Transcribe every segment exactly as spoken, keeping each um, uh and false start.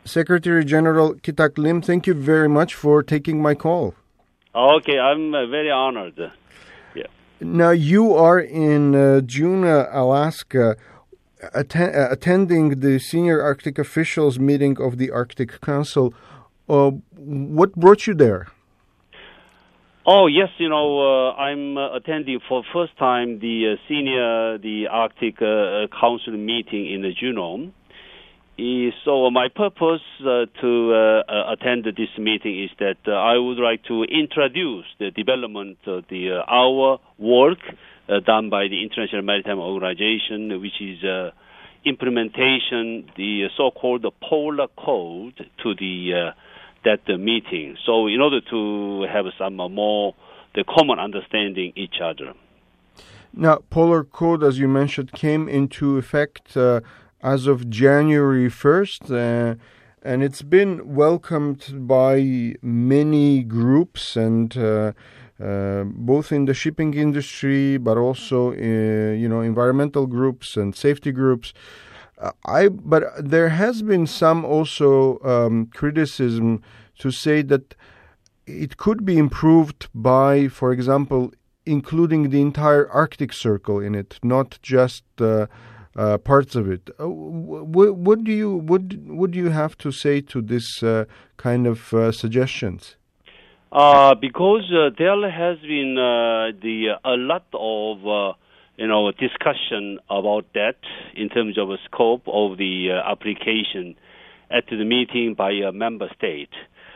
Secretary General Ki-tak Lim, thank you very much for taking my call. Okay, I'm uh, very honored. Yeah. Now, you are in uh, Juneau, Alaska, atten- uh, attending the senior Arctic officials meeting of the Arctic Council. Uh, what brought you there? Oh, yes, you know, uh, I'm uh, attending for first time the uh, senior, the Arctic uh, Council meeting in Juneau. Uh, so my purpose uh, to uh, uh, attend this meeting is that uh, I would like to introduce the development of the uh, our work uh, done by the International Maritime Organization, which is uh, implementation, the so-called Polar Code to the uh, that uh, meeting. So in order to have some uh, more the common understanding each other. Now, Polar Code, as you mentioned, came into effect uh, as of January first, uh, and it's been welcomed by many groups, and uh, uh, both in the shipping industry, but also uh, you know environmental groups and safety groups. Uh, I but there has been some also um, criticism to say that it could be improved by, for example, including the entire Arctic Circle in it, not just uh, uh, parts of it. Uh, what, what do you what what do you have to say to this uh, kind of uh, suggestions? Uh, because uh, there has been uh, the a lot of uh, you know discussion about that in terms of the scope of the uh, application at the meeting by a member state.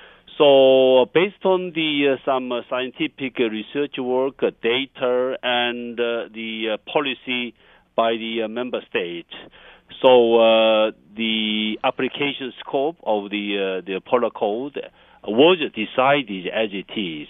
So based on the uh, some uh, scientific research work, uh, data, and uh, the uh, policy by the uh, member state, so uh, the application scope of the uh, the Polar Code was decided as it is.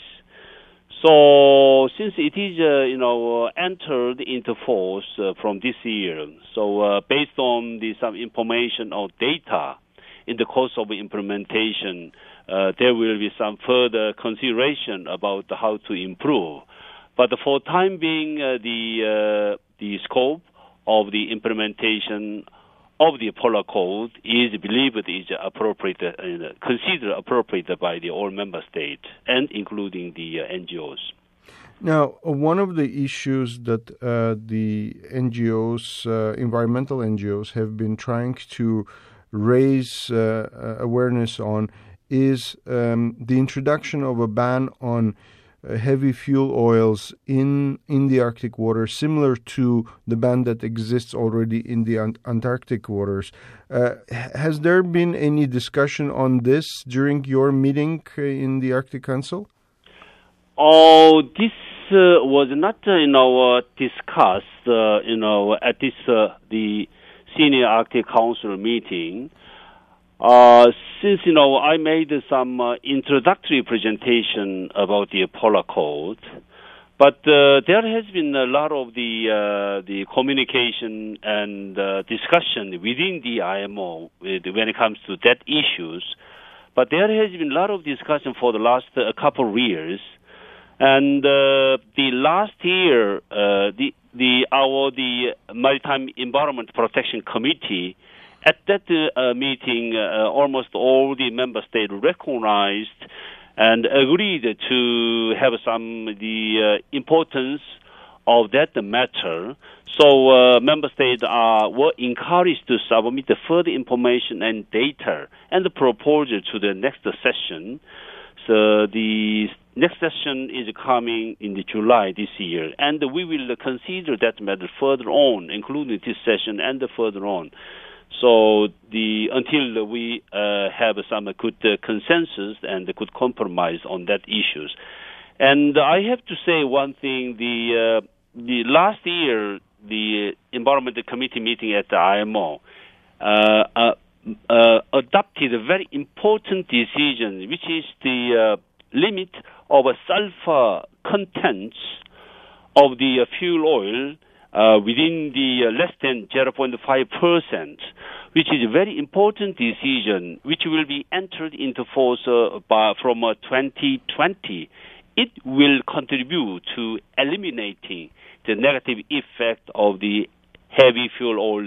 So since it is uh, you know uh, entered into force uh, from this year, so uh, based on the some information or data in the course of implementation, uh, there will be some further consideration about how to improve. But for the time being, uh, the uh, the scope of the implementation of the Polar Code is believed is appropriate, uh, considered appropriate by the all member states and including the uh, N G Os. Now, uh, one of the issues that uh, the N G Os, uh, environmental N G Os, have been trying to raise uh, awareness on is um, the introduction of a ban on uh, heavy fuel oils in in the Arctic waters, similar to the ban that exists already in the Ant- Antarctic waters. Uh, has there been any discussion on this during your meeting uh, in the Arctic Council? Oh, this uh, was not uh, you know uh, discussed uh, you know at this uh, the Senior Arctic Council meeting. Uh, since, you know, I made some uh, introductory presentation about the Polar Code, but uh, there has been a lot of the uh, the communication and uh, discussion within the I M O with, when it comes to that issues. But there has been a lot of discussion for the last uh, couple of years, and uh, the last year, uh, the the our the Maritime Environment Protection Committee. At that uh, meeting, uh, almost all the member states recognized and agreed to have some the uh, importance of that matter. So uh, member states are were encouraged to submit the further information and data and the proposal to the next session. So the next session is coming in the July this year, and we will consider that matter further on, including this session and further on. So the until we uh, have some good uh, consensus and a good compromise on that issues, and I have to say one thing: the uh, the last year the Environment Committee meeting at the I M O uh, uh, uh, adopted a very important decision, which is the uh, limit of a sulfur contents of the uh, fuel oil. Uh, within the uh, less than zero point five percent, which is a very important decision, which will be entered into force uh, by, from uh, twenty twenty. It will contribute to eliminating the negative effect of the heavy fuel oil,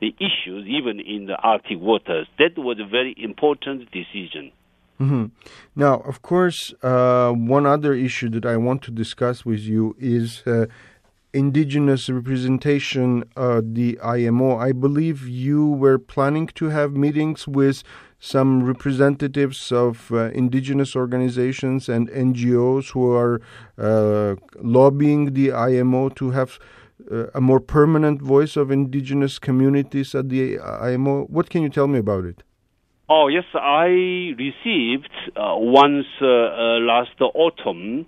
the issues, even in the Arctic waters. That was a very important decision. Mm-hmm. Now, of course, uh, one other issue that I want to discuss with you is uh, indigenous representation at the I M O. I believe you were planning to have meetings with some representatives of uh, indigenous organizations and N G Os who are uh, lobbying the I M O to have uh, a more permanent voice of indigenous communities at the I M O. What can you tell me about it? Oh, yes, I received uh, once uh, uh, last autumn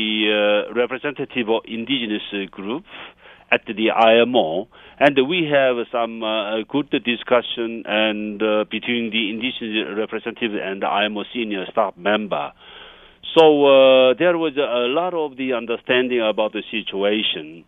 the uh, representative of indigenous group at the I M O, and we have some uh, good discussion and uh, between the indigenous representative and the I M O senior staff member. So uh, there was a lot of the understanding about the situation.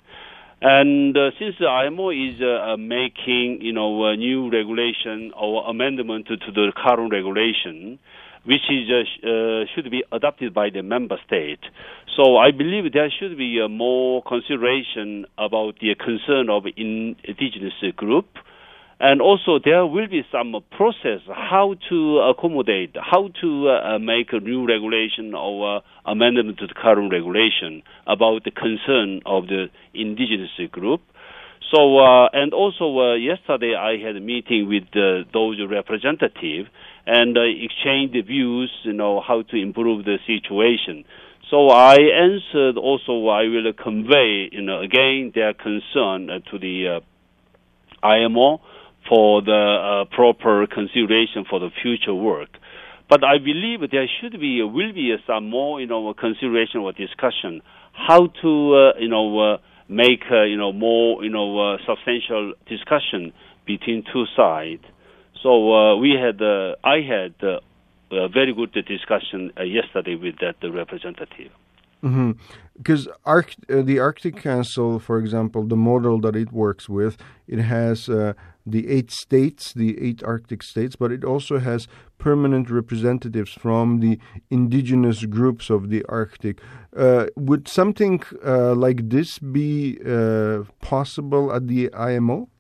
And uh, since the I M O is uh, making, you know, a new regulation or amendment to, to the current regulation, which is uh, sh- uh, should be adopted by the member state, so I believe there should be uh, more consideration about the concern of indigenous group, and also there will be some process how to accommodate, how to uh, make a new regulation or uh, amendment to the current regulation about the concern of the indigenous group. So, uh, and also uh, yesterday I had a meeting with uh, those representatives and uh, exchanged views, you know, how to improve the situation. So I answered also I will convey, you know, again their concern uh, to the uh, I M O for the uh, proper consideration for the future work. But I believe there should be, will be some more, you know, consideration or discussion how to, uh, you know, uh, make, uh, you know, more, you know, uh, substantial discussion between two sides. So uh, we had, uh, I had uh, a very good discussion uh, yesterday with that uh, representative. Mm-hmm. Because Arct- uh, the Arctic Council, for example, the model that it works with, it has uh, the eight states, the eight Arctic states, but it also has permanent representatives from the indigenous groups of the Arctic. Uh, would something uh, like this be uh, possible at the I M O?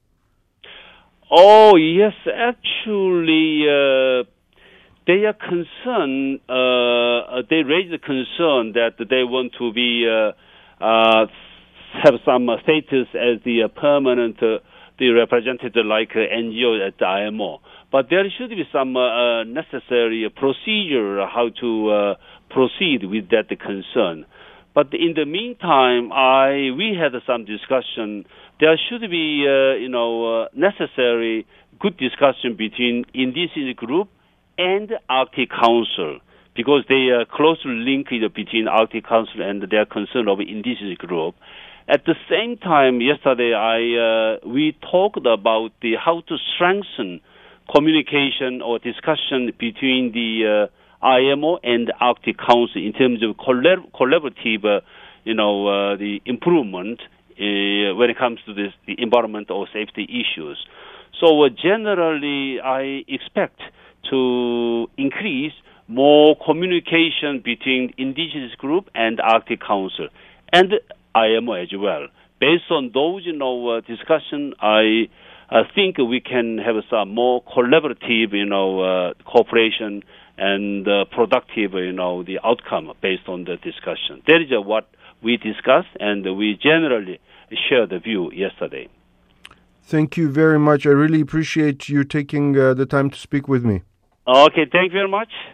Oh, yes, actually, uh, they are concerned, uh, they raise the concern that they want to be, uh, uh, have some uh, status as the uh, permanent, uh, the representative like uh, N G O at the I M O. But there should be some uh, necessary procedure how to uh, proceed with that concern. But in the meantime, I we had some discussion. There should be, uh, you know, uh, necessary good discussion between indigenous group and Arctic Council, because they are closely linked between Arctic Council and their concern of indigenous group. At the same time, yesterday I uh, we talked about the how to strengthen communication or discussion between the uh, I M O and the Arctic Council in terms of collab- collaborative, uh, you know, uh, the improvement uh, when it comes to this, the environment or safety issues. So uh, generally, I expect to increase more communication between indigenous group and Arctic Council and I M O as well. Based on those, you know, uh, discussion, I uh, think we can have some more collaborative, you know, uh, cooperation and uh, productive, you know, the outcome based on the discussion. That is uh, what we discussed, and we generally shared the view yesterday. Thank you very much. I really appreciate you taking uh, the time to speak with me. Okay, thank you very much.